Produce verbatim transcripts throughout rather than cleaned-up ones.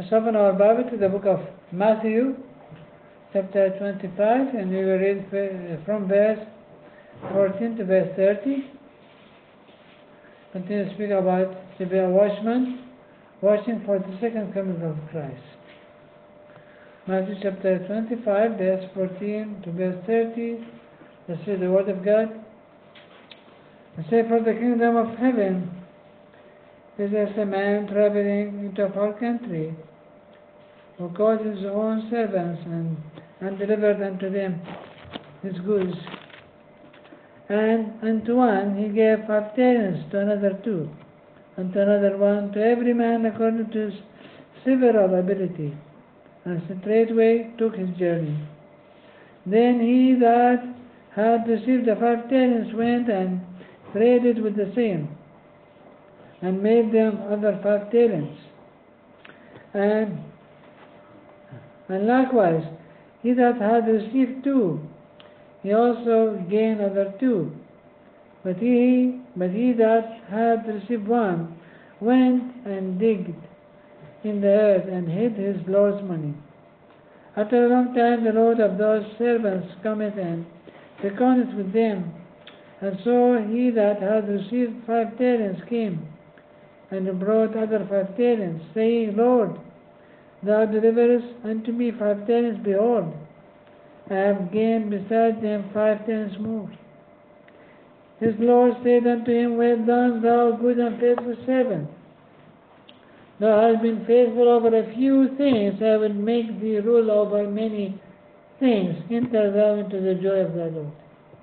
Let's open our Bible to the book of Matthew, chapter twenty-five, and we will read from verse fourteen to verse thirty. Continue to speak about to be a watchman, watching for the second coming of Christ. Matthew chapter twenty-five, verse fourteen to verse thirty. Let's read the word of God. And say, for the kingdom of heaven is as a man traveling into a far country, who called his own servants and, and delivered unto them his goods. And unto one he gave five talents, to another two, and to another one, to every man according to his several ability. And straightway took his journey. Then he that had received the five talents went and traded with the same, and made them other five talents. And, and likewise, he that had received two, he also gained other two. But he, but he that had received one went and digged in the earth and hid his Lord's money. After a long time the Lord of those servants cometh and reckoneth with them. And so he that had received five talents came and brought other five talents, saying, Lord, thou deliverest unto me five talents. Behold, I have gained beside them five talents more. His Lord said unto him, Well done, thou good and faithful servant. Thou hast been faithful over a few things, I will make thee rule over many things. Enter thou into the joy of thy Lord.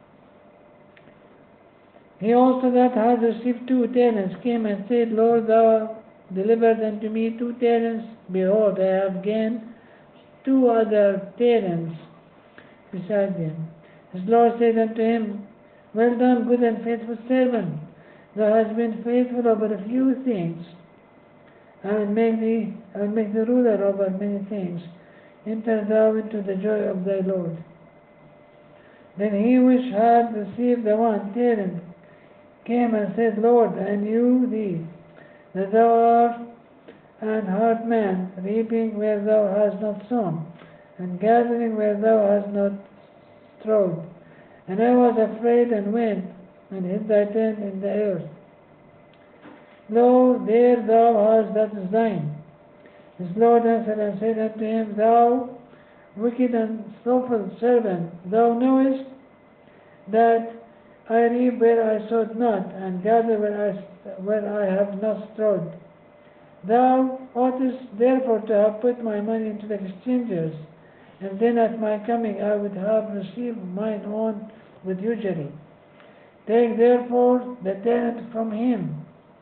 He also that had received two talents came and said, Lord, thou delivered unto me two talents. Behold, I have gained two other talents beside them. His Lord said unto him, Well done, good and faithful servant. Thou hast been faithful over a few things. I will make thee, I will make thee ruler over many things. Enter thou into the joy of thy Lord. Then he which had received the one talent came and said, Lord, I knew thee, that thou art an hard man, reaping where thou hast not sown, and gathering where thou hast not strawed. And I was afraid and went and hid thy tent in the earth. Lo, there thou hast that is thine. His Lord answered and said unto him, Thou wicked and slothful servant, thou knowest that I reap where I sowed not, and gather where I, where I have not strawed. Thou oughtest therefore to have put my money into the exchangers, and then at my coming I would have received mine own with usury. Take therefore the talent from him,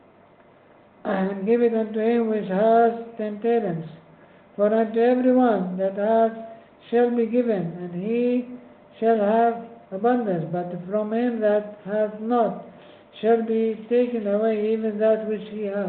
and give it unto him which has ten talents. For unto every one that hath shall be given, and he shall have abundance, but from him that hath not shall be taken away even that which he hath.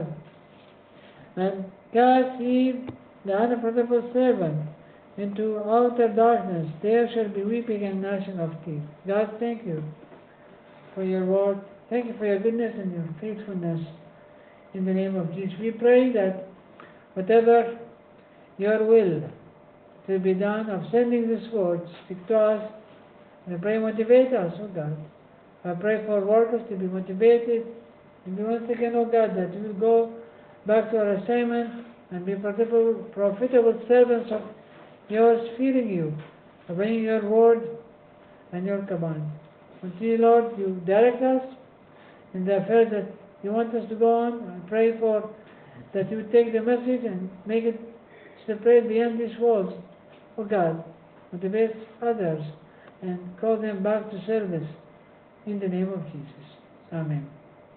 And cast ye the unprofitable servant into outer darkness, there shall be weeping and gnashing of teeth. God, thank you for your word. Thank you for your goodness and your faithfulness. In the name of Jesus, we pray that whatever your will to be done of sending this word, speak to us. I pray motivate us, oh God. I pray for workers to be motivated. And once again, oh God, that we will go back to our assignment and be profitable, profitable servants of yours, fearing you, obeying your word and your command. Continue, Lord, you direct us in the affairs that you want us to go on. I pray for that you take the message and make it spread beyond these walls, oh God. Motivate others and call them back to service in the name of Jesus. Amen.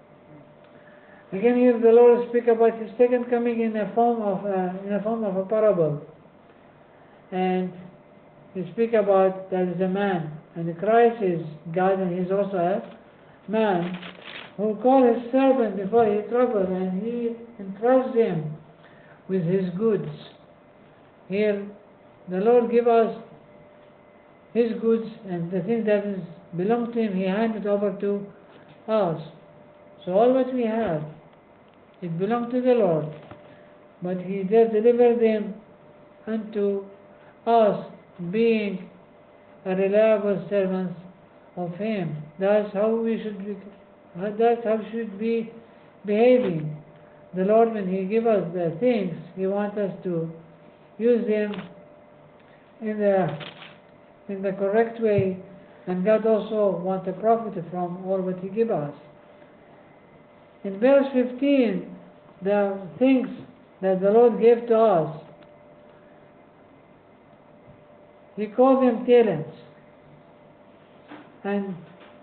Again, here the Lord speak about His second coming in a form of a, in a form of a parable, and He speak about there is a man, and Christ is God, and He is also a man who call his servant before he travel, and he entrusts him with his goods. Here, the Lord give us his goods, and the thing that is belongs to him, he handed over to us. So all what we have, it belongs to the Lord. but He does deliver them unto us, being a reliable servants of Him. That's how we should be. That's how we should be behaving. The Lord, when He gives us the things, He wants us to use them in the in the correct way, and God also wants to profit from all what He gives us. In verse fifteen, the things that the Lord gave to us, He called them talents. And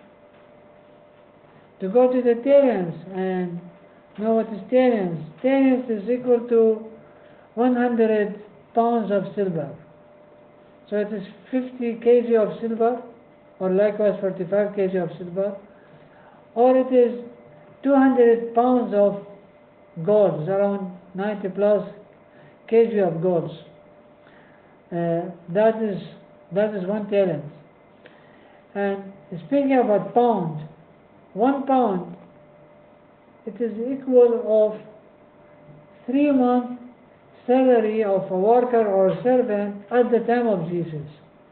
to go to the talents and know what is talents, talents is equal to one hundred pounds of silver. So it is fifty kilograms of silver, or likewise forty-five kilograms of silver, or it is two hundred pounds of gold, around ninety plus kilograms of gold. Uh, that is that is one talent. And speaking about pound, one pound, it is equal of three months salary of a worker or servant at the time of Jesus.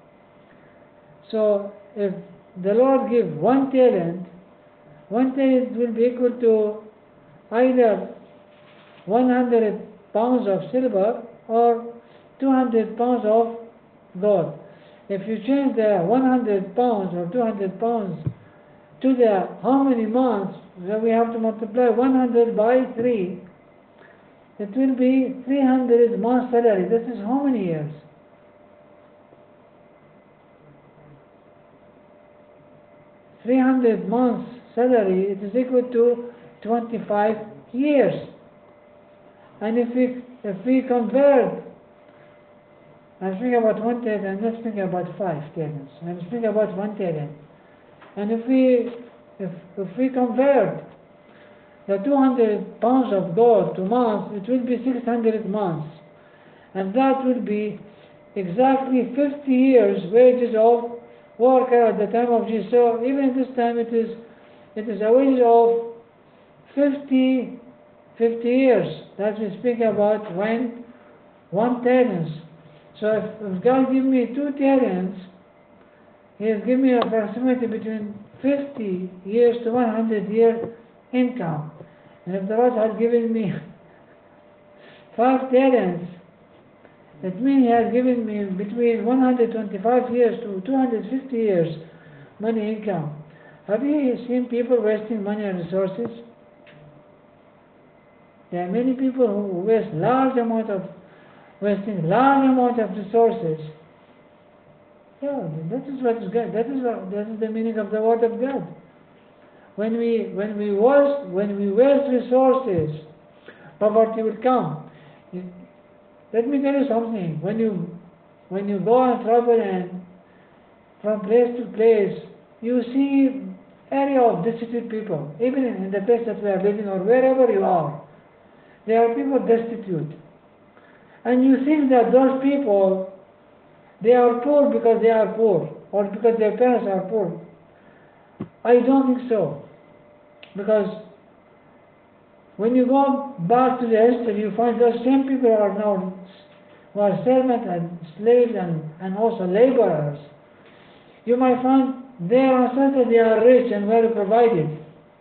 So if the Lord give one talent, one talent will be equal to either one hundred pounds of silver or two hundred pounds of gold. If you change the one hundred pounds or two hundred pounds to the how many months, then we have to multiply one hundred by three. It will be three hundred months salary. This is how many years? three hundred months salary, it is equal to twenty-five years. And if we if we convert, I'm speaking about one talent, I'm not speaking about five talents. I'm speaking about one talent. And if we if if we convert the two hundred pounds of gold to months, it will be six hundred months. And that will be exactly fifty years wages of worker at the time of Jesus. So even this time it is it is a wage of fifty, fifty years. That's we speak about when one talents. So if, if God give me two talents, He has given me approximately between fifty years to one hundred year income. And if the Lord had given me five talents, it means He has given me between one hundred twenty-five years to two hundred fifty years money income. Have you seen people wasting money and resources? There are many people who waste large amount of wasting large amount of resources. Yeah, that is what is God. That is what, that is the meaning of the word of God. When we when we waste when we waste resources, poverty will come. Let me tell you something. When you when you go and travel and from place to place, you see area of destitute people. Even in the place that we are living or wherever you are, there are people destitute. And you think that those people, they are poor because they are poor or because their parents are poor. I don't think so. Because when you go back to the history, you find those same people are now who are servants and slaves and, and also laborers. You might find they are certain they are rich and well provided.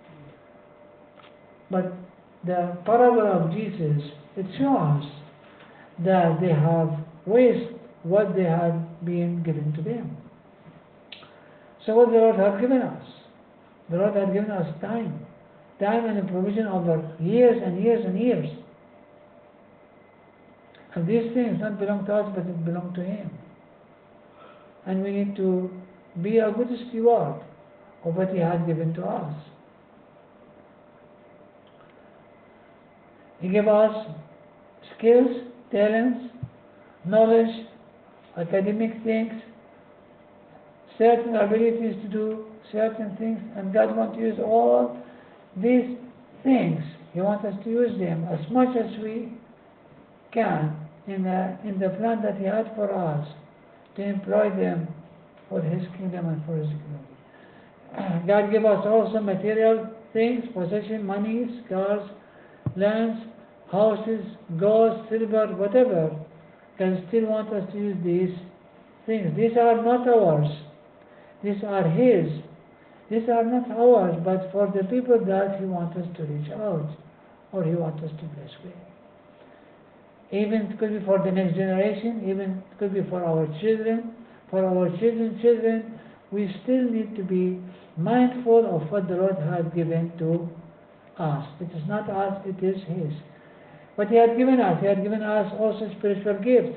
But the parable of Jesus, it shows that they have wasted what they had been given to them. So what the Lord has given us? The Lord has given us time. Time and provision over years and years and years. And these things don't belong to us, but it belong to Him. And we need to be a good steward of what He has given to us. He gave us skills, talents, knowledge, academic things, certain abilities to do certain things, and God wants to use all these things. He wants us to use them as much as we can in the, in the plan that He had for us, to employ them for His kingdom and for His glory. God gave us also material things, possession, monies, cars, lands, houses, gold, silver, whatever, can still want us to use these things. These are not ours. These are His. These are not ours, but for the people that He wants us to reach out, or He wants us to bless with. Even it could be for the next generation, even it could be for our children, for our children's children. We still need to be mindful of what the Lord has given to us. It is not us, it is His. What He had given us, He had given us also spiritual gifts.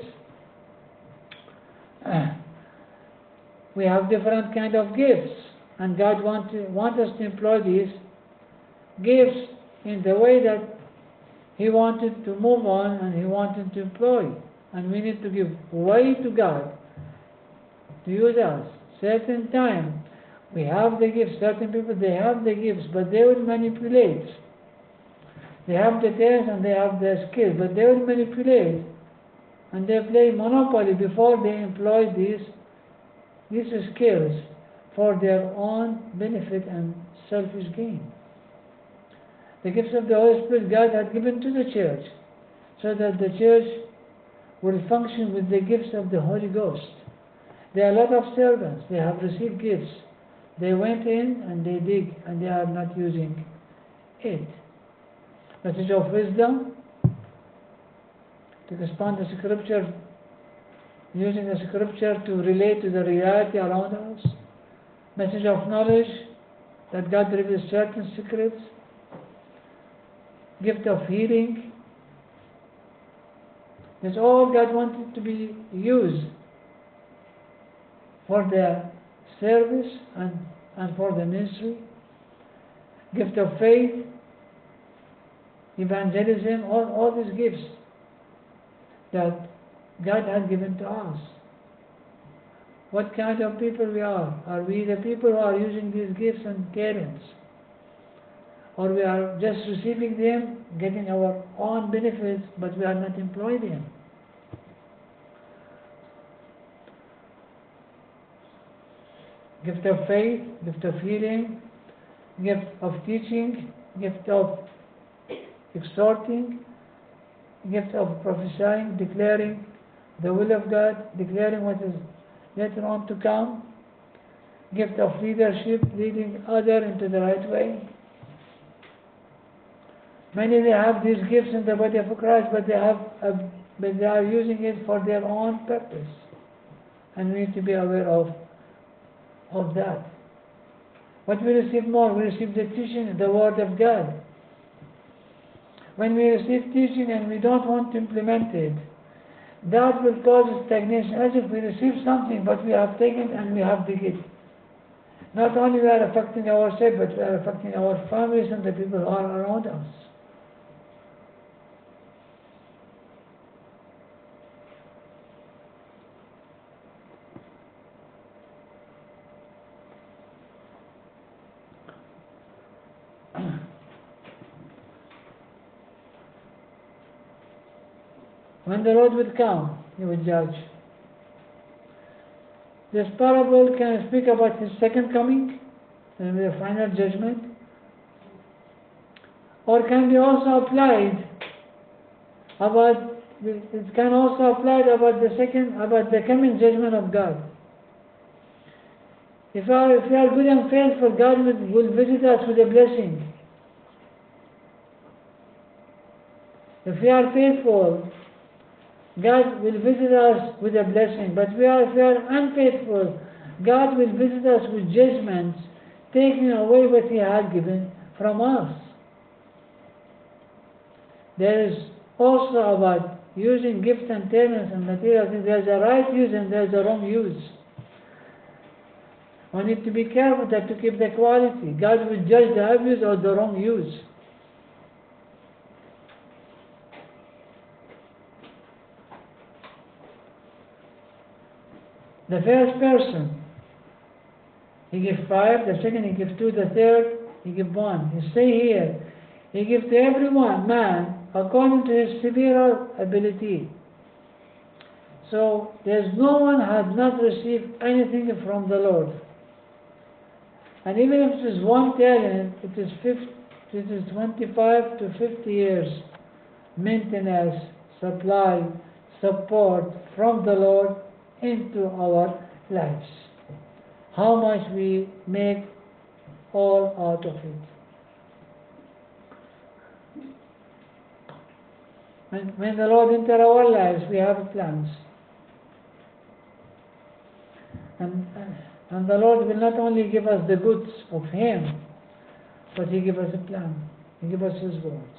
We have different kind of gifts, and God wants want us to employ these gifts in the way that He wanted to move on and He wanted to employ. And we need to give way to God to use us. Certain time, we have the gifts. Certain people, they have the gifts, but they will manipulate. They have the talents and they have the skills, but they will manipulate. And they play monopoly before they employ these, these skills for their own benefit and selfish gain. The gifts of the Holy Spirit God had given to the church, so that the church will function with the gifts of the Holy Ghost. There are a lot of servants, they have received gifts. They went in and they dig, and they are not using it. Message of wisdom, to expand the scripture, using the scripture to relate to the reality around us. Message of knowledge, that God reveals certain secrets. Gift of healing. It's all God wanted to be used for the service and, and for the ministry. Gift of faith, evangelism, all, all these gifts that God has given to us. What kind of people we are? Are we the people who are using these gifts and talents? Or we are just receiving them, getting our own benefits, but we are not employing them? Gift of faith, gift of healing, gift of teaching, gift of exhorting, gift of prophesying, declaring the will of God, declaring what is later on to come, gift of leadership, leading others into the right way. Many they have these gifts in the body of Christ, but they have, a, but they are using it for their own purpose, and we need to be aware of of that. What we receive more, we receive the teaching, the Word of God. When we receive teaching and we don't want to implement it, that will cause stagnation, as if we receive something but we have taken and we have dig it. Not only we are affecting ourselves, but we are affecting our families and the people who are around us. When the Lord will come, He will judge. This parable can speak about His second coming and the final judgment, or can be also applied about, it can also apply about the second, about the coming judgment of God. If we are, if we are good and faithful, God will, will visit us with a blessing. If we are faithful, God will visit us with a blessing. But we are, if we are unfaithful, God will visit us with judgments, taking away what He has given from us. There is also about using gifts and talents and materials. There is a right use and there is a wrong use. We need to be careful that to keep the quality. God will judge the abuse or the wrong use. The first person, he gives five, the second he gives two, the third he gives one. He say here, he gives to everyone, man, according to his severe ability. So there's no one had not received anything from the Lord. And even if it is one talent, it is fifty, it is twenty-five to fifty years maintenance, supply, support from the Lord into our lives. How much we make all out of it. When, when the Lord enters our lives, we have plans. And, and the Lord will not only give us the goods of Him, but He gives us a plan. He gives us His word.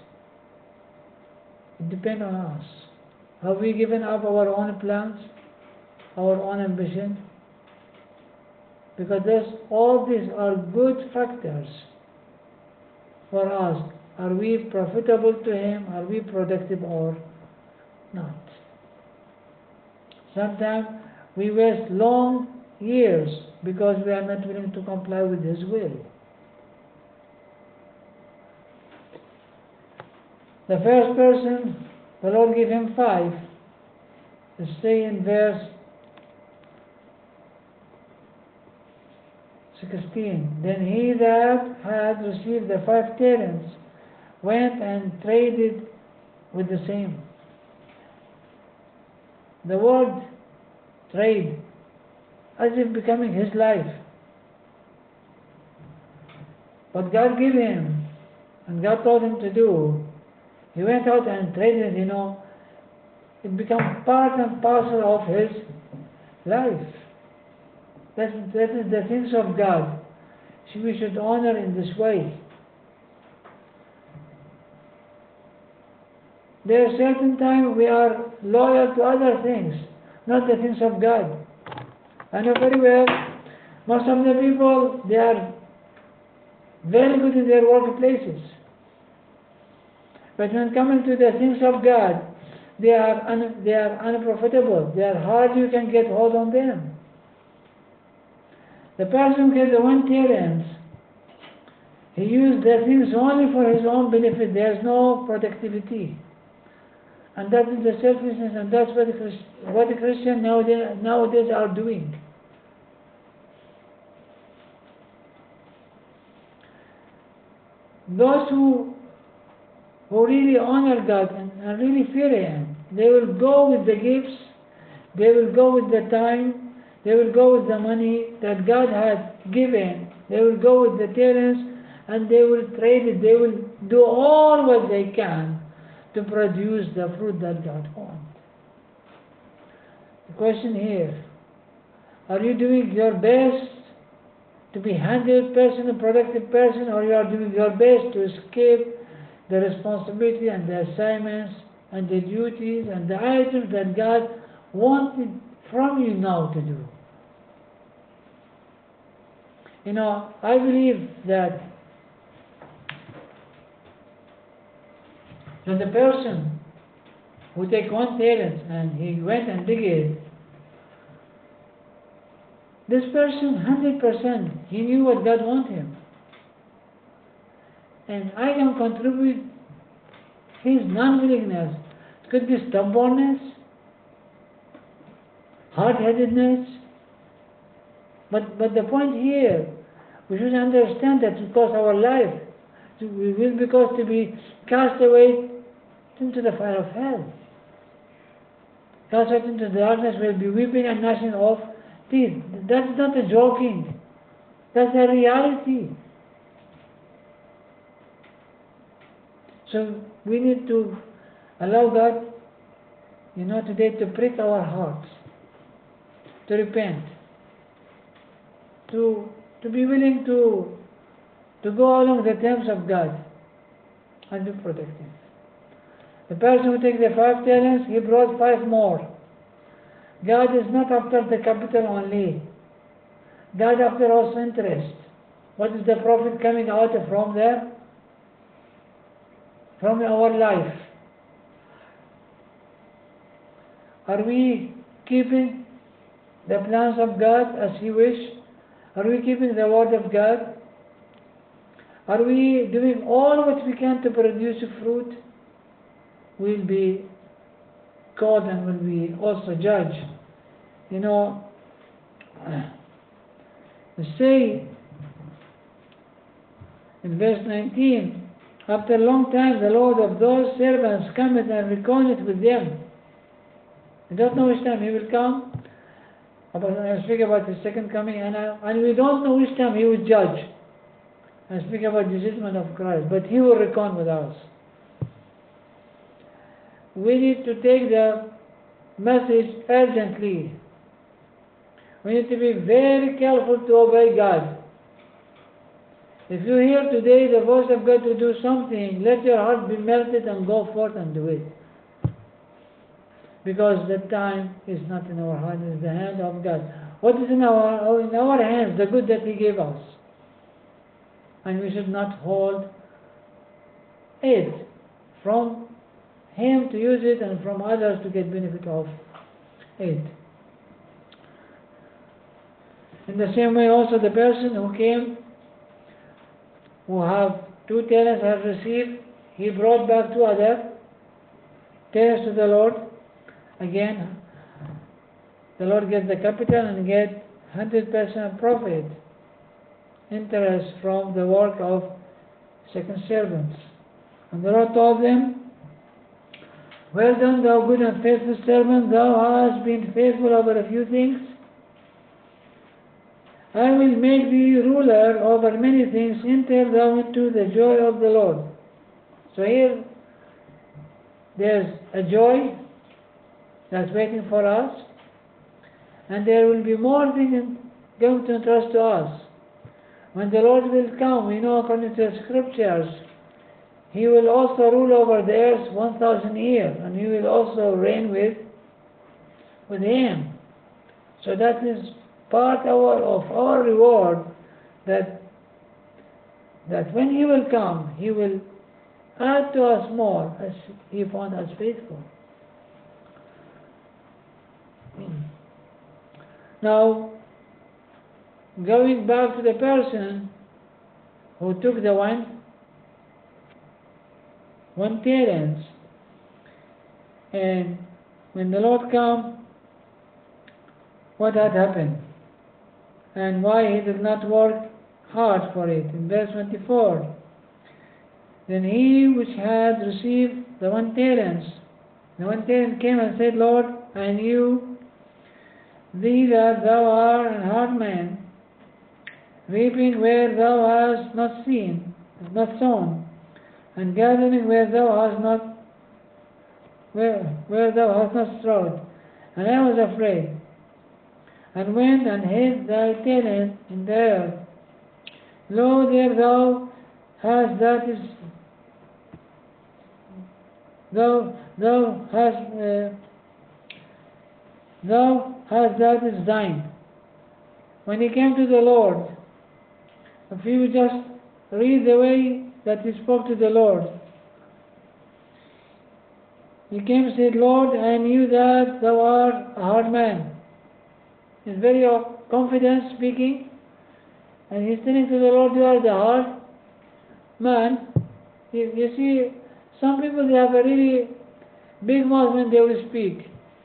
It depends on us. Have we given up our own plans, our own ambition? Because this, all these are good factors for us. Are we profitable to Him? Are we productive or not? Sometimes we waste long years because we are not willing to comply with His will. The first person, the Lord gave him five. To say in verse sixteen, then he that had received the five talents went and traded with the same. The word trade, as if becoming his life. What God gave him, and God told him to do, he went out and traded, you know. It became part and parcel of his life. That, that is the things of God. So we should honor in this way. There are certain times we are loyal to other things, not the things of God. I know very well, most of the people, they are very good in their workplaces. But when coming to the things of God, they are un, they are unprofitable. They are hard, you can get hold on them. The person who has the one talent, he used the things only for his own benefit. There is no productivity. And that is the selfishness, and that's what the, Christ, what the Christians nowadays, nowadays are doing. Those who who really honor God and, and really fear Him, they will go with the gifts, they will go with the time, they will go with the money that God has given, they will go with the talents, and they will trade it, they will do all what they can to produce the fruit that God wants. The question here, are you doing your best to be a hundred percent a productive person, or you are doing your best to escape the responsibility and the assignments and the duties and the items that God wanted from you now to do? You know, I believe that that the person who take one talent and he went and dig it, this person, one hundred percent, he knew what God wanted him. And I can contribute his non-willingness. It could be stubbornness, hard-headedness. But, but the point here, we should understand that because our life we will because to be cast away into the fire of hell. Cast out into the darkness will be weeping and gnashing of teeth. That's not a joking. That's a reality. So we need to allow God, you know, today to prick our hearts, to repent, to to be willing to to go along the terms of God and be protected. The person who takes the five talents, he brought five more. God is not after the capital only. God after also interest. What is the profit coming out from there? From our life. Are we keeping the plans of God as He wish? Are we keeping the word of God? Are we doing all what we can to produce fruit? We'll be called and will be also judged. You know, say in verse nineteen, after a long time, the Lord of those servants cometh and reckoneth with them. We don't know which time he will come. I speak about his second coming, and, I, and we don't know which time he will judge. I speak about the judgment of Christ, but he will reckon with us. We need to take the message urgently. We need to be very careful to obey God. If you hear today the voice of God to do something, let your heart be melted and go forth and do it. Because the time is not in our hand, it is the hand of God. What is in our, in our hands? The good that he gave us. And we should not hold it from him to use it and from others to get benefit of it. In the same way also the person who came, who have two talents has received, he brought back two other talents to the Lord. Again, the Lord gets the capital and get one hundred percent profit, interest from the work of second servants. And the Lord told them, well done, thou good and faithful servant, thou hast been faithful over a few things. I will make thee ruler over many things, enter thou into the joy of the Lord. So here, there's a joy that's waiting for us, and there will be more things going to entrust to us. When the Lord will come, we know according to the scriptures, he will also rule over the earth one thousand years, and he will also reign with, with him. So that is part of our, of our reward, that, that when he will come, he will add to us more as he found us faithful. Now, going back to the person who took the one, one talents, and when the Lord came, what had happened, and why he did not work hard for it. In verse twenty-four, then he which had received the one talents, the one talent came and said, Lord, I knew thee that thou art an hard man, reaping where thou hast not seen, not sown, and gathering where thou hast not, where, where thou hast not strawed. And I was afraid, and went and hid thy talent in the earth. Lo, there thou hast that is, thou thou hast uh, thou hast that is thine. When he came to the Lord, if you just read the way that he spoke to the Lord, he came and said, Lord, I knew that thou art a hard man. He's very confident speaking, and he's telling to the Lord, you are the hard man. You, you see, some people, they have a really big mouth when they will speak.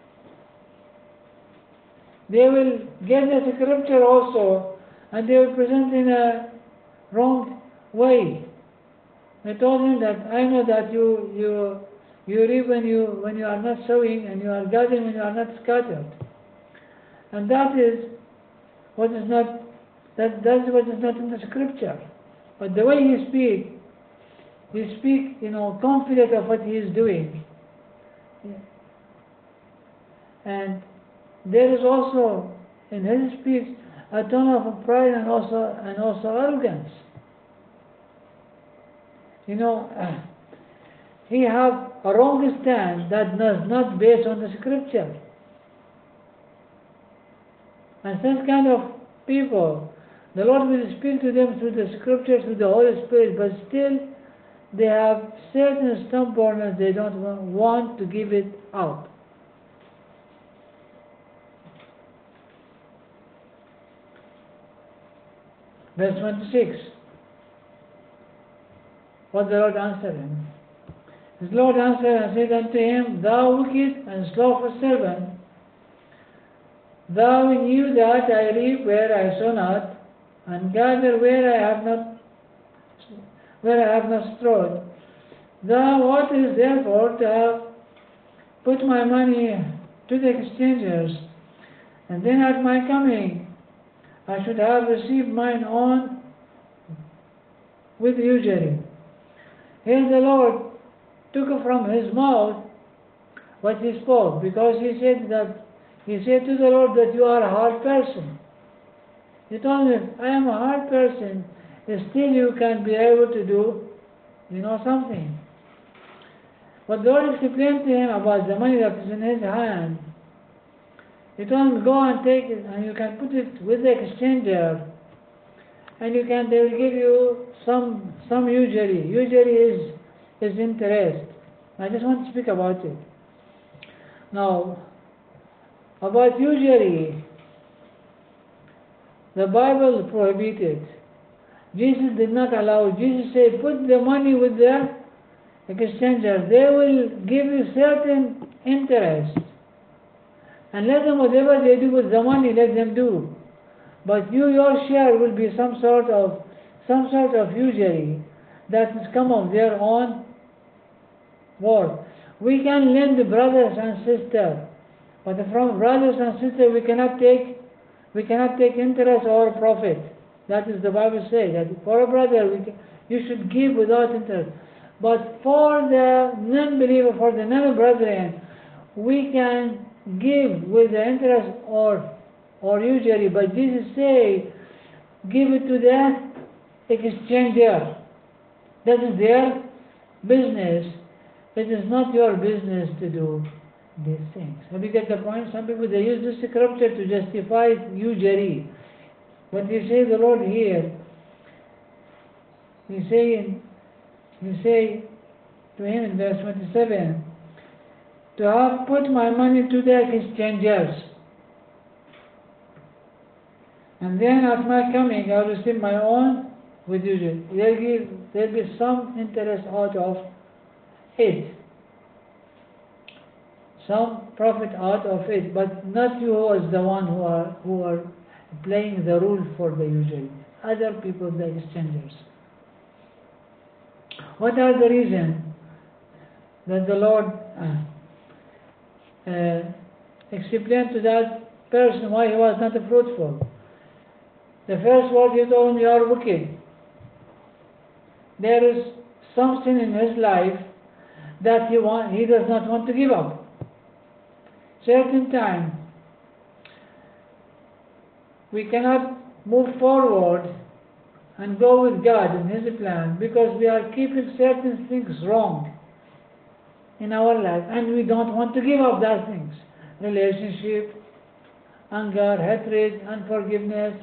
They will get the scripture also, and they will present in a wrong way. I told him that I know that you you you reap when you when you are not sowing, and you are gathering when you are not scattered. And that is what is not that that's what is not in the scripture. But the way he speaks, he speaks, you know, confident of what he is doing. And there is also in his speech a tone of pride and also and also arrogance. You know, uh, he have a wrong stand that does not based on the scripture. And such kind of people, the Lord will speak to them through the scripture, through the Holy Spirit, but still they have certain stubbornness, they don't want to give it out. Verse twenty-six. What the Lord answered him. His Lord answered and said unto him, Thou wicked and slothful servant, thou knew that I reap where I sow not, and gather where I have not where I have not strawed. Thou oughtest therefore to have put my money to the exchangers, and then at my coming I should have received mine own with usury. Here the Lord took from his mouth what he spoke, because he said that he said to the Lord that you are a hard person. He told him, I am a hard person, still you can be able to do, you know, something. But the Lord explained to him about the money that is in his hand. He told him, go and take it, and you can put it with the exchanger, and you can, they will give you some some usury. Usury is is interest. I just want to speak about it. Now, about usury, the Bible prohibited. Jesus did not allow. Jesus said, put the money with the exchanger. They will give you certain interest. And let them, whatever they do with the money, let them do. But you, your share will be some sort of some sort of usury that has come of their own work. We can lend brothers and sisters, but from brothers and sisters we cannot take we cannot take interest or profit. That is the Bible says that for a brother we can, you should give without interest. But for the non-believer, for the non-brethren, we can give with the interest or or usury. But Jesus say, give it to the exchanger. That is their business. It is not your business to do these things. Have you get the point? Some people, they use this scripture to justify usury. But you say the Lord here, you say, you say to him in verse twenty-seven, to have put my money to the exchangers, and then at my coming I will receive my own with usury. There give there be some interest out of it, some profit out of it, but not you as the one who are who are playing the rule for the usury. Other people, the exchangers. What are the reasons that the Lord uh, uh, explained to that person why he was not fruitful? The first word he told him, you are wicked. There is something in his life that he want, he does not want to give up. Certain time we cannot move forward and go with God in His plan because we are keeping certain things wrong in our life, and we don't want to give up those things. Relationship, anger, hatred, unforgiveness,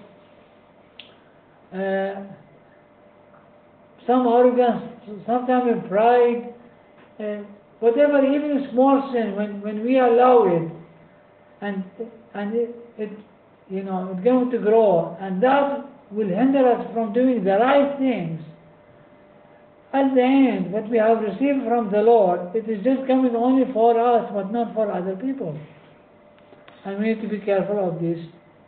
uh, some arrogance, sometimes pride, uh, whatever, even small sin, when, when we allow it, and and it, it you know, it's going to grow, and that will hinder us from doing the right things. At the end, what we have received from the Lord, it is just coming only for us, but not for other people. And we need to be careful of this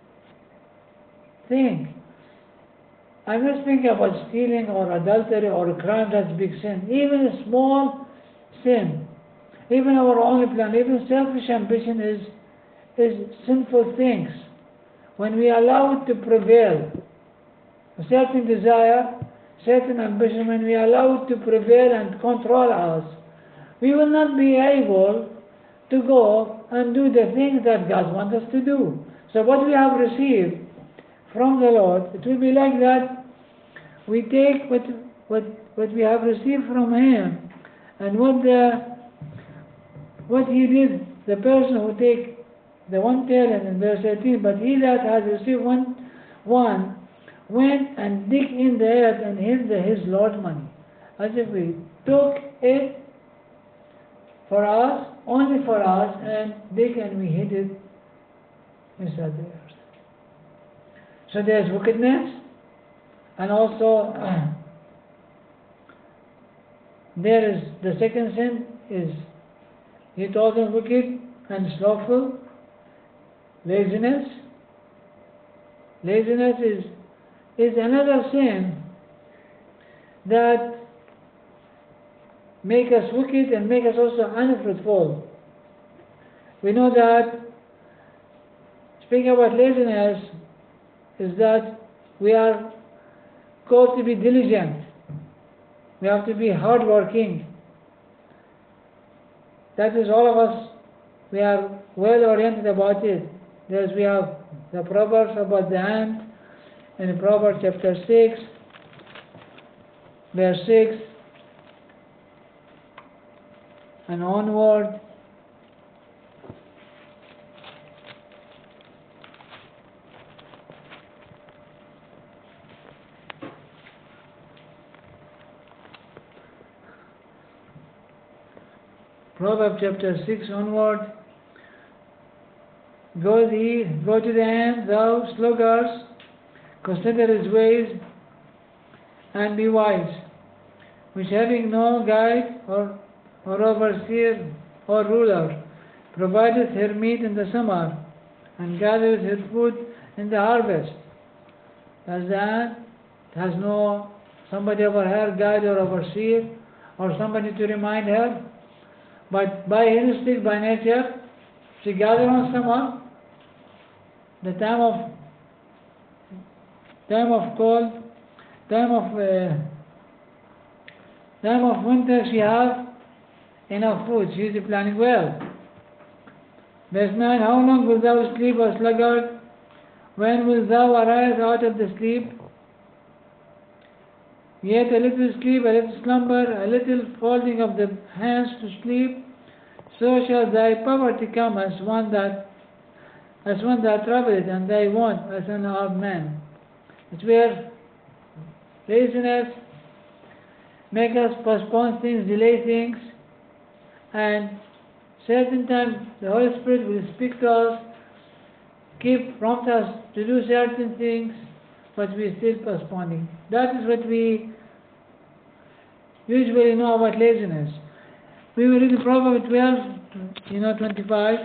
thing. I'm not speaking about stealing or adultery or a crime, that's big sin. Even a small sin, even our only plan, even selfish ambition is, is sinful things. When we allow it to prevail, a certain desire, certain ambition, when we allow it to prevail and control us, we will not be able to go and do the things that God wants us to do. So what we have received from the Lord, it will be like that. We take what what what we have received from Him, and what the what He did, the person who take the one talent in verse eighteen, but he that has received one one went and dig in the earth and hid the, his Lord's money. As if we took it for us, only for us, and dig and we hid it inside the earth. So there's wickedness, and also uh, there is the second sin is he told them wicked and slothful. Laziness. Laziness is is another sin that make us wicked and make us also unfruitful. We know that speaking about laziness is that we are called to be diligent. We have to be hardworking. That is, all of us, we are well oriented about it. There's, we have the Proverbs about the ant in Proverbs chapter six, verse six, and onward. Proverbs chapter six onward. Go thee, go to the ant, thou sluggard, consider his ways, and be wise, which having no guide or, or overseer or ruler, provideth her meat in the summer, and gathereth her food in the harvest. As the ant has no somebody over her, guide or overseer, or somebody to remind her, but by instinct, by nature, she gathers on summer, the time of time of cold, time of uh, time of winter, she has enough food. She is planning well. Verse nine. How long wilt thou sleep, O sluggard? When wilt thou arise out of the sleep? Yet a little sleep, a little slumber, a little folding of the hands to sleep, so shall thy poverty come as one that as one that travelleth, and thy want as an armed man. It's where laziness make us postpone things, delay things, and certain times the Holy Spirit will speak to us, keep prompt us to do certain things, but we still postponing. That is what we usually know about laziness. We will read Proverbs twelve, you know, twenty-five.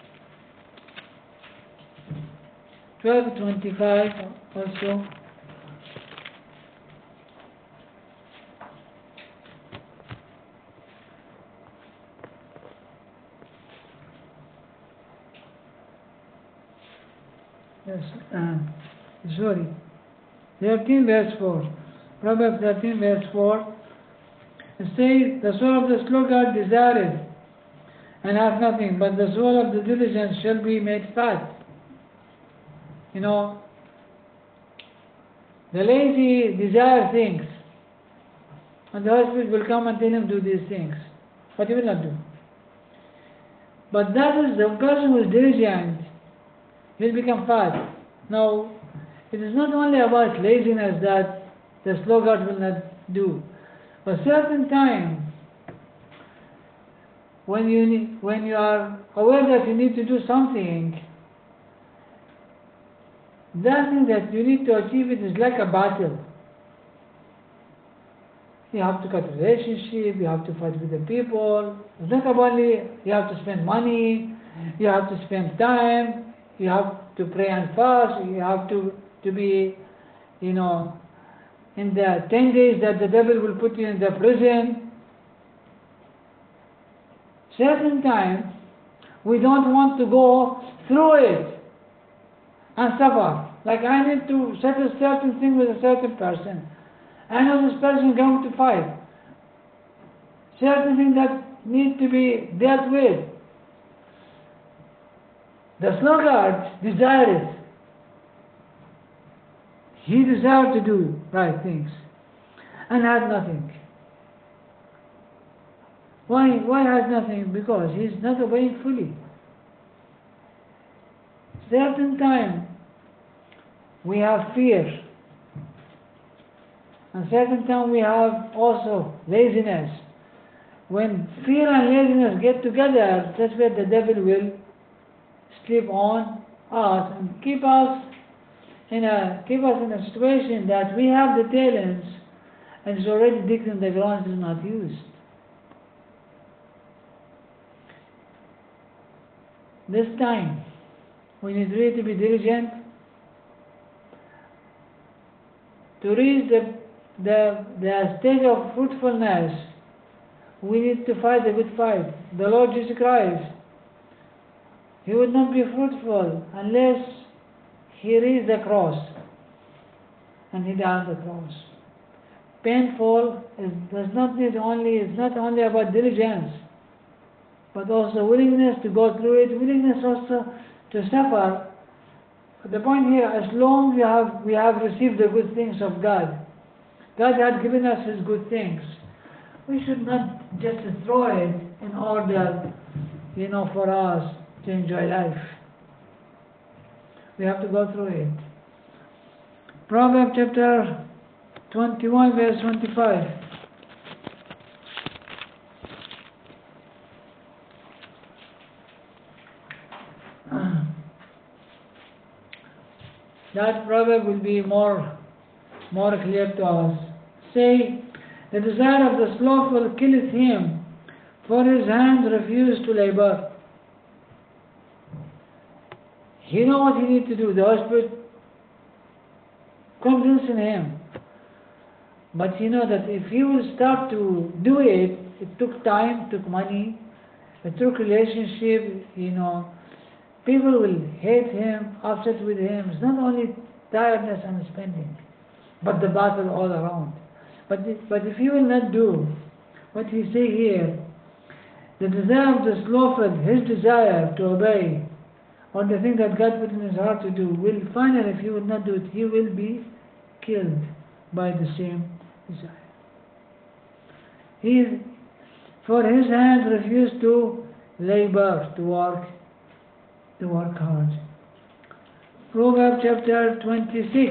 twelve twenty-five also. Yes, uh, sorry. thirteen verse four. Proverbs thirteen verse four. It says, the soul of the sluggard desireth, and hath nothing, but the soul of the diligent shall be made fat. You know, the lazy desire things, and the Holy Spirit will come and tell him do these things, but he will not do. But that is the person who is diligent, he will become fat. Now, it is not only about laziness that the sluggard will not do. A certain time, when you need, when you are aware that you need to do something, that thing that you need to achieve it is like a battle. You have to cut a relationship, you have to fight with the people. It's not only you have to spend money, you have to spend time, you have to pray and fast, you have to, to be, you know, in the ten days that the devil will put you in the prison. Certain time, we don't want to go through it and suffer. Like, I need to settle certain thing with a certain person. I know this person is going to fight. Certain things that need to be dealt with. The sluggard desires it. He desired to do right things and had nothing. Why, why has nothing? Because he is not obeying fully. Certain time we have fear, and certain time we have also laziness. When fear and laziness get together, that's where the devil will sleep on us and keep us in a keep us in a situation that we have the talents and it's already digged in the ground, is not used. This time, we need really to be diligent to reach the, the, the stage of fruitfulness we need to fight the good fight. The Lord Jesus Christ, He would not be fruitful unless He raised the cross and He died on the cross. Painful is, does not need only, is not only about diligence, but also willingness to go through it, willingness also to suffer. But the point here, as long we have we have received the good things of God, God had given us His good things, we should not just throw it in order, you know, for us to enjoy life. We have to go through it. Proverbs chapter twenty-one, verse twenty-five. That proverb will be more, more clear to us. Say, the desire of the slothful killeth him, for his hands refuse to labor. He knows what he needs to do. The Holy Spirit confidence in him. But he knows that if he will start to do it, it took time, took money, it took relationship, you know. People will hate him, upset with him. It's not only tiredness and spending, but the battle all around. But if, but if he will not do what he say here, the desire of the slothful, his desire to obey, or the thing that God put in his heart to do, will finally, if he will not do it, he will be killed by the same desire. He, for his hand refused to labor, to work, to work hard. Proverbs chapter twenty-six.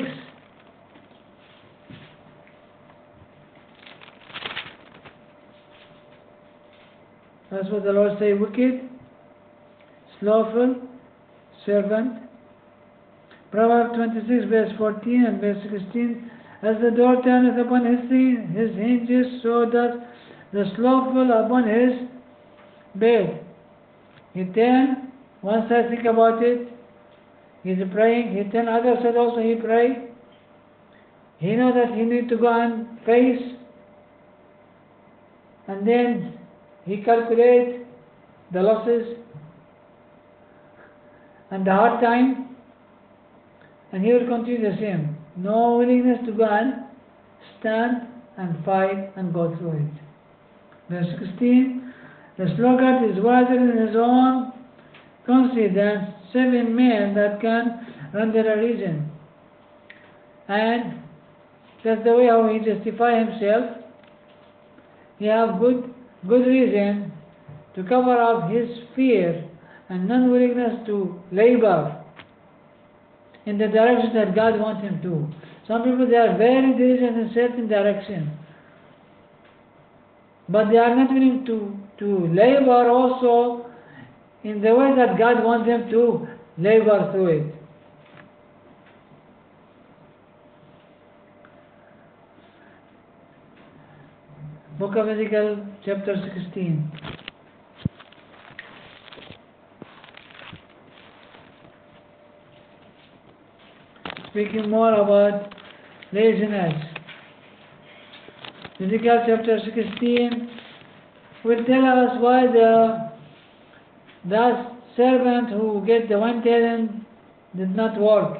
That's what the Lord say, wicked, slothful, servant. Proverbs twenty-six, verse fourteen and verse sixteen. As the door turneth upon his, thing, his hinges, so that the slothful upon his bed. He turn, one side think about it, he's praying, he turn other side also he pray. He know that he need to go and face, and then he calculate the losses and the hard time, and he will continue the same. No willingness to go and stand and fight and go through it. Verse sixteen, the sluggard is wiser in his own conceit than seven men that can render a reason. And that's the way how he justify himself. He have good good reason to cover up his fear and non-willingness to labor in the direction that God wants him to. Some people, they are very diligent in certain direction, but they are not willing to, to labor also in the way that God wants them to labor through it. Book of Ezekiel, chapter sixteen. Speaking more about laziness. Ezekiel chapter sixteen will tell us why the that servant who get the one talent did not work.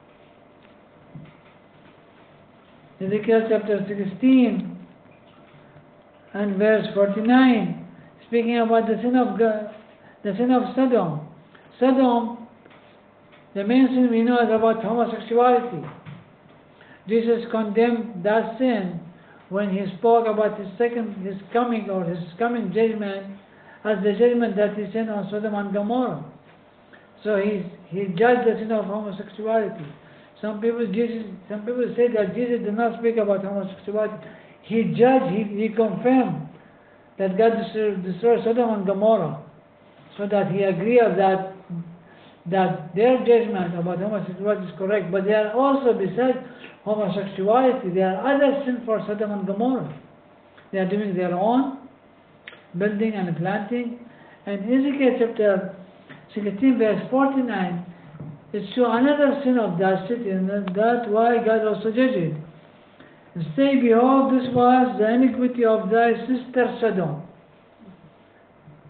Ezekiel chapter sixteen and verse forty-nine, speaking about the sin of God, the sin of Sodom. Sodom, the main sin we know is about homosexuality. Jesus condemned that sin when he spoke about his second, his coming or his coming judgment as the judgment that he sent on Sodom and Gomorrah. So he he judged the sin of homosexuality. Some people Jesus, some people say that Jesus did not speak about homosexuality. He judged, he, he confirmed that God destroyed Sodom and Gomorrah, so that he agreed that that their judgment about homosexuality is correct. But there are also, besides homosexuality, there are other sins for Sodom and Gomorrah. They are doing their own building and planting. And Ezekiel chapter sixteen, verse forty-nine, it shows another sin of that city, and that's why God also judged it. And say, behold, this was the iniquity of thy sister Sodom.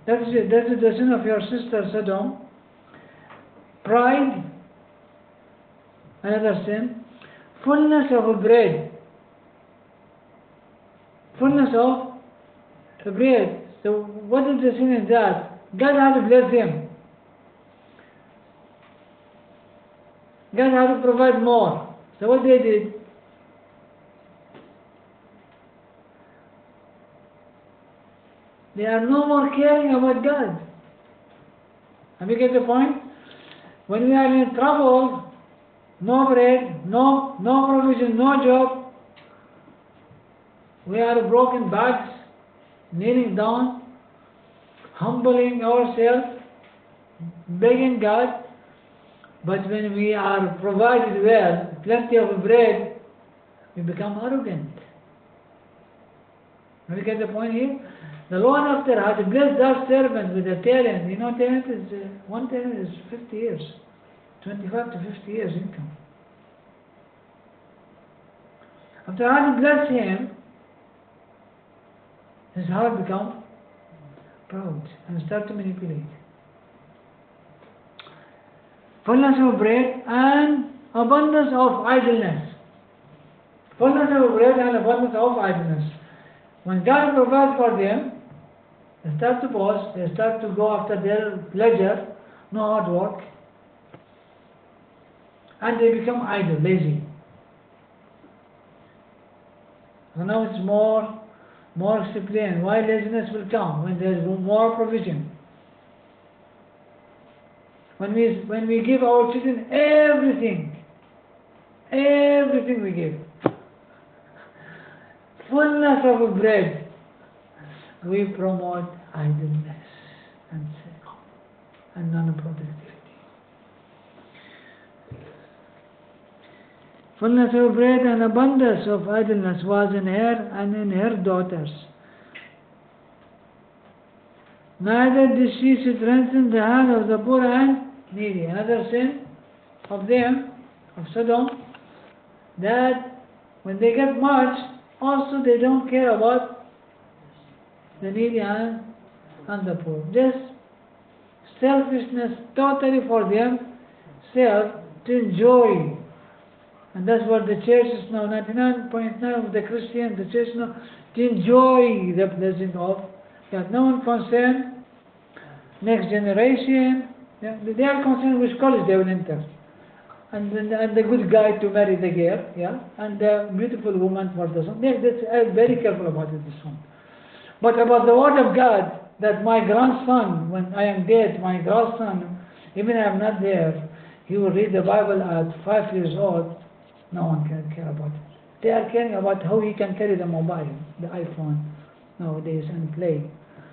That is it. That is the sin of your sister Sodom. Pride, another sin. Fullness of bread. Fullness of bread. So what is the sin in that? God had to bless him. God had to provide more. So what they did? They are no more caring about God. Have you get the point? When we are in trouble, no bread, no, no provision, no job, we are broken backs, kneeling down, humbling ourselves, begging God. But when we are provided well, plenty of bread, we become arrogant. Have you get the point here? The Lord after had blessed that servant with a talent. You know, talent is, uh, one talent is fifty years, twenty-five to fifty years income. After having blessed him, his heart become proud and start to manipulate. Fullness of bread and abundance of idleness. Fullness of bread and abundance of idleness. When God provides for them, they start to boast, they start to go after their pleasure, no hard work, and they become idle, lazy. So now it's more, more explained why laziness will come when there is more provision. When we, when we give our children everything, everything we give, fullness of bread, we promote idleness and sin and non-productivity. Fullness of bread and abundance of idleness was in her and in her daughters. Neither did she strengthen the hand of the poor and needy. Another sin of them, of Sodom, that when they get much, also they don't care about the needy and, and the poor. Just selfishness totally for themselves to enjoy. And that's what the church is now, ninety-nine point nine of the Christian, the church now, to enjoy the blessing of God. No one concerned, next generation, yeah, they are concerned which college they will enter. And, and, and the good guy to marry the girl, yeah, and the beautiful woman for the son. They, are very careful about it, this one. But about the word of God, that my grandson, when I am dead, my grandson, even I am not there, he will read the Bible at five years old, no one can care about it. They are caring about how he can carry the mobile, the iPhone nowadays, and play.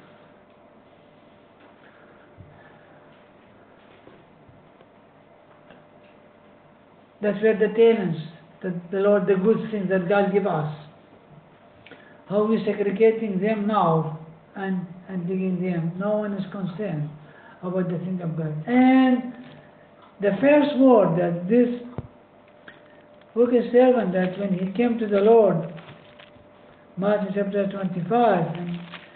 That's where the talents, the, the Lord, the good things that God give us, how we segregating them now and, and digging them. No one is concerned about the thing of God. And the first word that this wicked servant, that when he came to the Lord, Matthew chapter twenty-five, and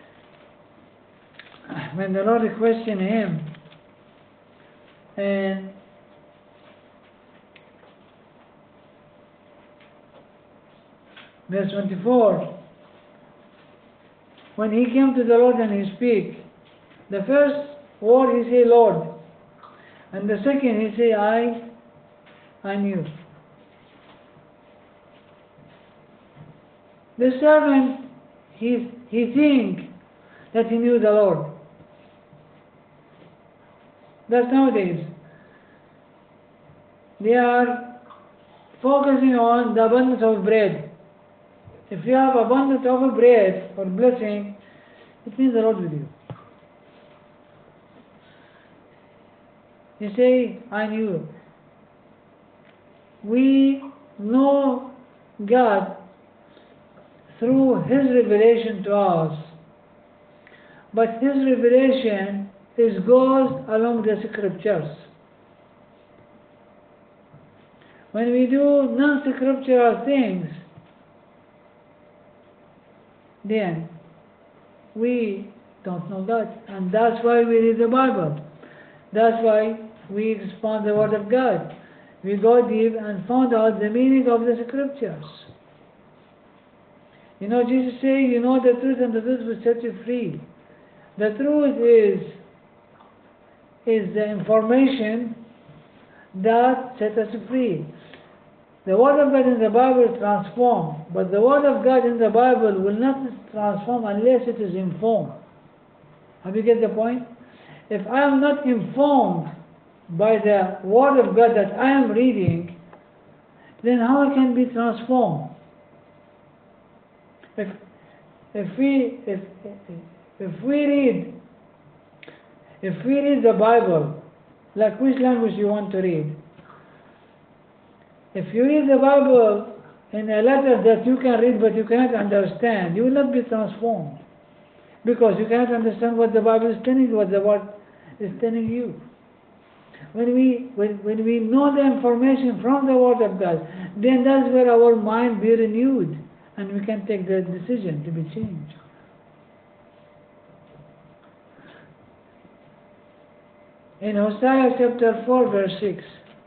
when the Lord questioned him, and verse twenty-four, when he came to the Lord and he speak, the first word he say, Lord, and the second he say, I, I knew. The servant, he, he think that he knew the Lord. That's nowadays. They are focusing on the abundance of bread. If you have abundance of bread or blessing, it means the Lord with you. You say, I knew. We know God through His revelation to us. But His revelation is goes along the scriptures. When we do non-scriptural things, then we don't know God. And that's why we read the Bible. That's why we expand the Word of God. We go deep and find out the meaning of the Scriptures. You know, Jesus said, you know the truth, and the truth will set you free. The truth is, is the information that sets us free. The Word of God in the Bible transforms, but the Word of God in the Bible will not transform unless it is informed. Have you get the point? If I am not informed by the Word of God that I am reading, then how I can be transformed? If if we if if we read if we read the Bible, like which language you want to read? If you read the Bible in a letter that you can read but you cannot understand, you will not be transformed, because you cannot understand what the Bible is telling you, what the Word is telling you. When we when, when we know the information from the Word of God, then that's where our mind be renewed, and we can take the decision to be changed. In Hosea chapter four, verse six,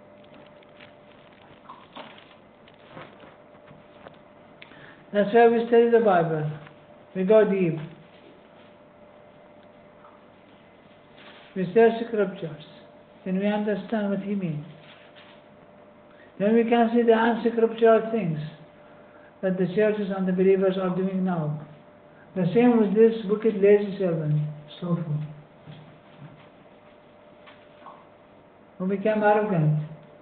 that's why we study the Bible. We go deep. We search Scriptures. Then we understand what He means. Then we can see the unscriptural things that the churches and the believers are doing now. The same with this wicked, lazy servant, slothful, who became arrogant.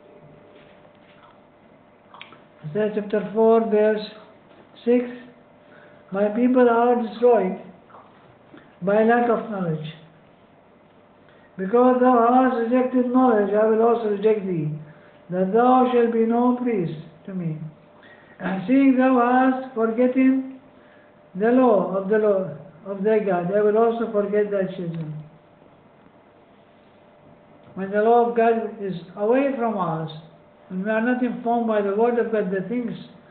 Isaiah chapter four, verse six, my people are destroyed by lack of knowledge. Because thou hast rejected knowledge, I will also reject thee, that thou shalt be no priest to me. And seeing thou hast forgotten the law of the law of thy God, I will also forget thy children. When the law of God is away from us, and we are not informed by the Word of God, the things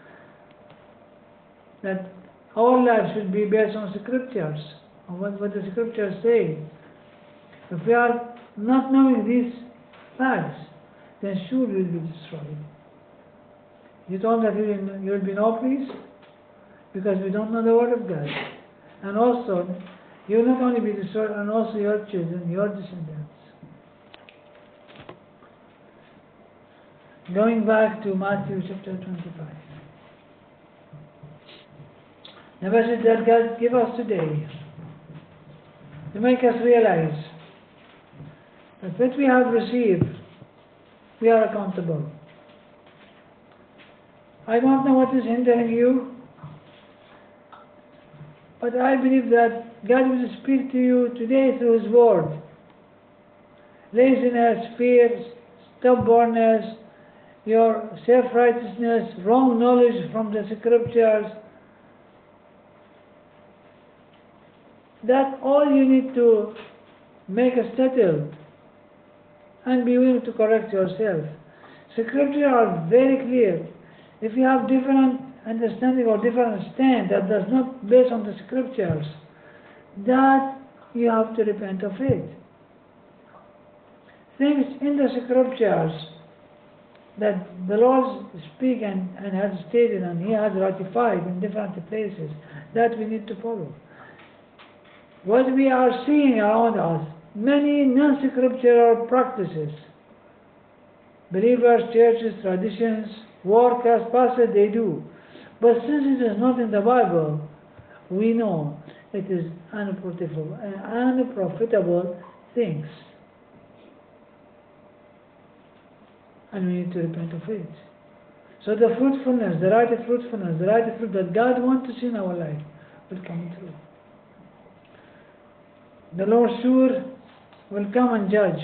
that our life should be based on Scriptures, on what, what the Scriptures say. If we are not knowing these facts, then sure we will be destroyed. You told that you will, you will be no priest because we don't know the Word of God. And also, you will not only be destroyed, and also your children, your descendants. Going back to Matthew chapter twenty-five. The message that God gives us today to make us realize that what we have received, we are accountable. I don't know what is hindering you, but I believe that God will speak to you today through His Word. Laziness, fear, stubbornness, your self-righteousness, wrong knowledge from the Scriptures, that all you need to make a settled and be willing to correct yourself. Scriptures are very clear. If you have different understanding or different stand that does not based on the Scriptures, that you have to repent of it. Things in the Scriptures that the Lord speak and, and has stated and He has ratified in different places, that we need to follow. What we are seeing around us, many non-scriptural practices, believers, churches, traditions, workers, pastors, they do. But since it is not in the Bible, we know it is unprofitable, unprofitable things. And we need to repent of it. So the fruitfulness, the right fruitfulness, the right fruit that God wants to see in our life will come through. The Lord sure will come and judge.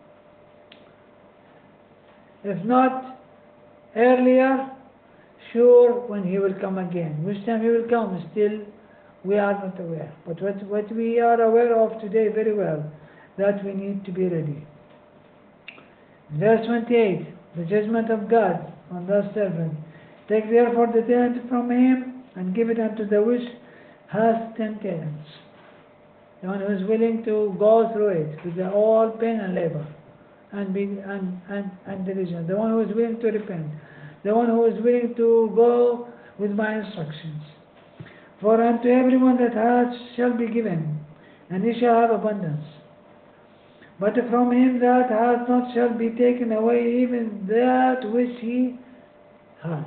If not earlier, sure when He will come again. Which time He will come, still we are not aware. But what, what we are aware of today very well, that we need to be ready. Verse twenty-eight, the judgment of God on the servant. Take therefore the talent from him, and give it unto the which hath ten talents. the one who is willing to go through it with the all pain and labor and be and, and, and diligent, the one who is willing to repent, the one who is willing to go with my instructions. For unto everyone that hath shall be given, and he shall have abundance. But from him that hath not shall be taken away even that which he hath.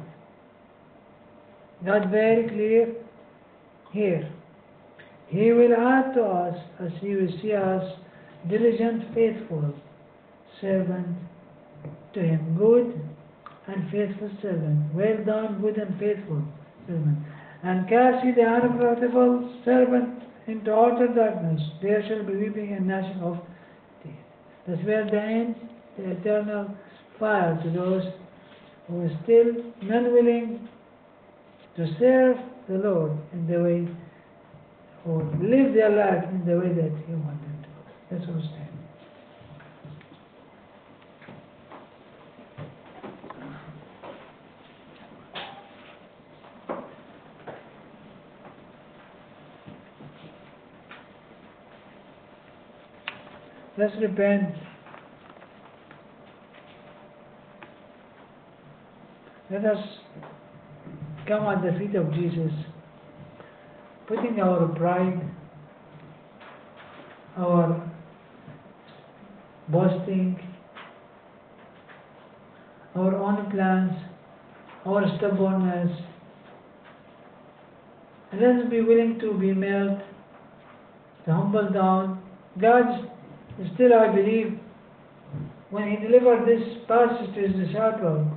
God very clear here. He will add to us as he will see us diligent, faithful servant to him. Good and faithful servant. Well done, good and faithful servant. And cast ye the unprofitable servant into outer darkness. There shall be weeping and gnashing of teeth. That's where the end, the eternal fire to those who are still unwilling to serve the Lord in the way, or live their life in the way that He wants them to. Let's all stand. Let's repent. Let us come at the feet of Jesus, putting our pride, our boasting, our own plans, our stubbornness, and let us be willing to be melt, to humble down. God still, I believe, when He delivered this passage to His disciples,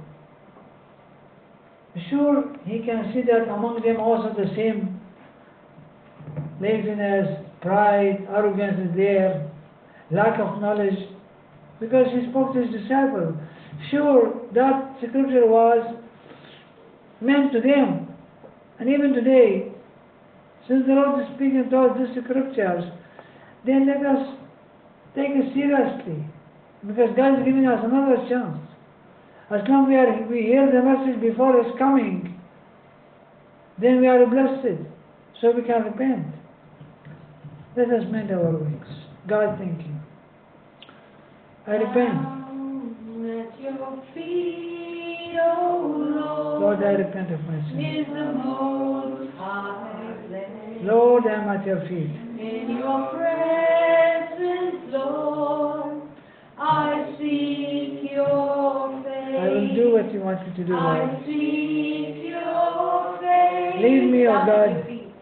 sure, He can see that among them also the same laziness, pride, arrogance is there, lack of knowledge, because He spoke to His disciples. Sure, that scripture was meant to them, and even today, since the Lord is speaking to us these scriptures, then let us take it seriously, because God is giving us another chance. As long as we, are, we hear the message before it's coming, then we are blessed, so we can repent. Let us mend our ways. God, thank you. I repent. At your feet, O Lord, Lord, I repent of my is sins. the most high place. Lord, I am at your feet. In your presence, Lord, I seek your face. I will do what you want me to do, I Lord. seek your face. Lead me, O Down God. at your feet.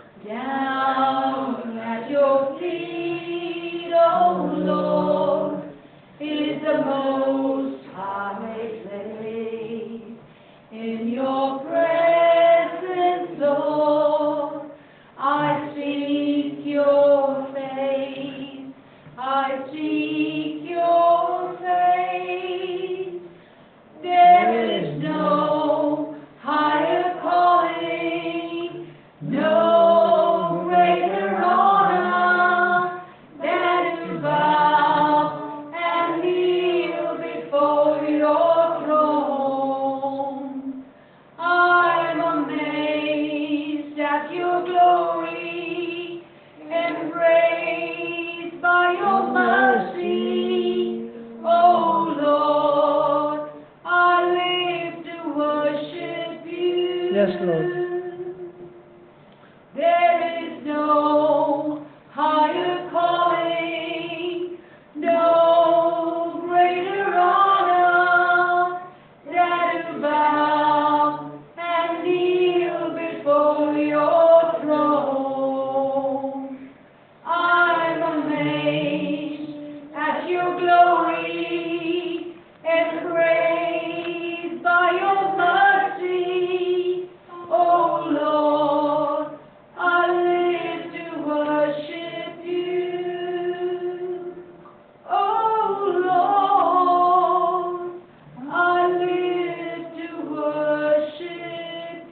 Down at your feet, O Lord, is the most high place. In your presence, Lord, I seek your face. I seek your face. There is no higher calling, no greater honor than to bow and kneel before your throne. I am amazed at your glory, embraced by your mercy. Oh Lord, I live to worship you. Yes, Lord. There is no higher calling, no greater honor than to bow and kneel before your throne. I'm amazed at your glory and praised by your mercy. Oh Lord, I live to worship you. Oh Lord, I live to worship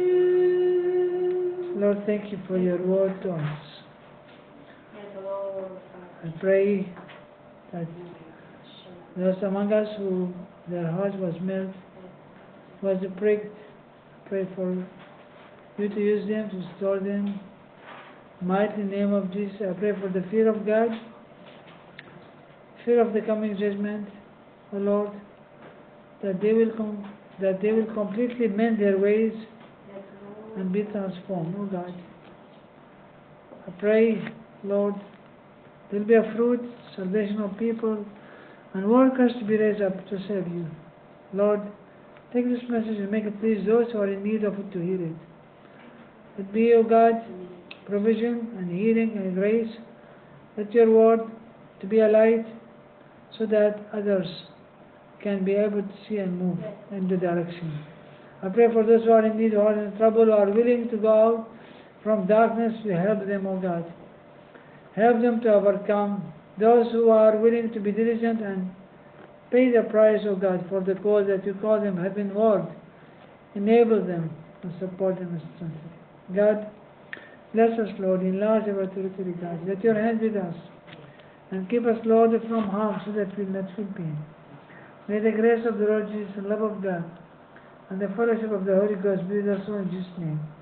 you. Lord, thank you for your word to us. Yes, Lord. I pray that those among us who their heart was melted, was pricked, pray for you to use them, to restore them, Mighty name of Jesus, I pray for the fear of God, fear of the coming judgment, O Lord, that they will com- that they will completely mend their ways Yes, Lord. and be transformed, O God. I pray, Lord, there will be a fruit, salvation of people, and workers to be raised up to serve you. Lord, take this message and make it please those who are in need of it to hear it. It be, O God, provision and healing and grace. Let your word to be a light so that others can be able to see and move in the direction. I pray for those who are in need, who are in trouble, who are willing to go out from darkness, you help them, O God. Help them to overcome. Those who are willing to be diligent and pay the price, O God, for the cause that you call them heavenward. Enable them and support them and strengthen them. God, bless us, Lord, enlarge our territory, God. Let your hand with us. And keep us, Lord, from harm so that we will not feel pain. May the grace of the Lord Jesus, the love of God, and the fellowship of the Holy Ghost be with us all in Jesus' name.